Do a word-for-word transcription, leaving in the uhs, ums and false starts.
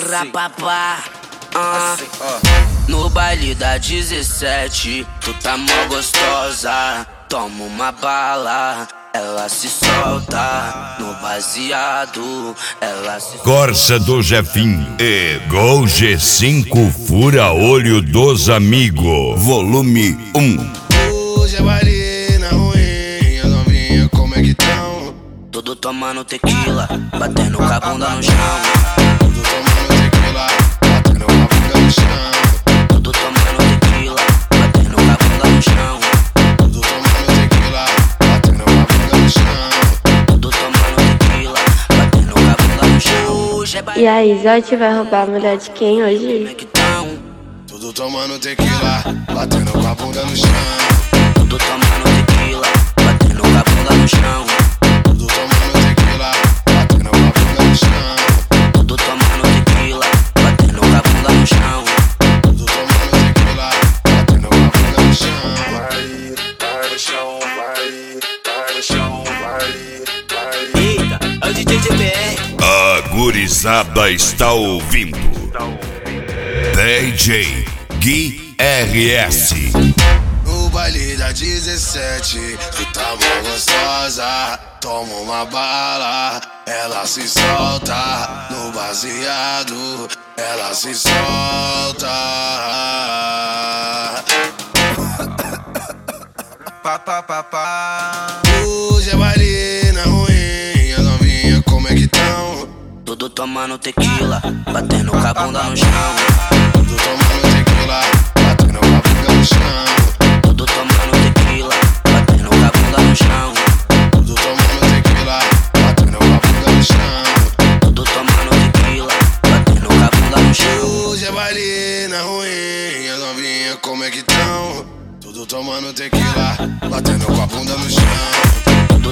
rapapá. Ah, no baile da dezessete, tu tá mó gostosa. Toma uma bala, ela se solta. No baseado, ela se solta. Corsa do Jefinho e Gol G cinco Fura Olho dos Amigos, volume um. Hoje é baile na ruim, as novinhas como é que tão? Tudo tomando tequila, batendo com a bunda no chão. Tudo tomando tequila, batendo com a bunda no chão. Tudo tomando tequila, batendo com a bunda no chão. Tudo tomando tequila, batendo com a bunda no chão. Tudo tomando tequila, batendo com a bunda no chão. Hoje é baile. E aí, Zote vai roubar a mulher de quem hoje? Tudo tomando tequila, batendo com a bunda no chão. Tudo tomando tequila, batendo com a bunda no chão. Tudo tomando tequila, batendo com a bunda no chão. Tudo tomando tequila, batendo com a bunda no chão. Tudo tomando tequila, batendo com a bunda no chão. Vai, vai no chão, vai, vai no chão, vai, vai. Eita, é o D J G B R. A gurizada está ouvindo D J Gui R S. No baile da dezessete, tu tá mó gostosa. Toma uma bala, ela se solta. No baseado, ela se solta. Pá, pá, pá, pá. Hoje é baile na ruim, as novinhas como é que tão? Tudo tomando tequila, batendo com a bunda no chão. Tudo tomando tequila, batendo com a bunda no chão. Tudo tomando tequila, batendo com a bunda no chão. Tudo tomando tequila, batendo com a bunda no chão. Tudo tomando tequila, batendo com a bunda no chão. Hoje é baile na ruim, as novinhas como é que tão? Tudo tomando tequila, batendo com a bunda no chão. Tudo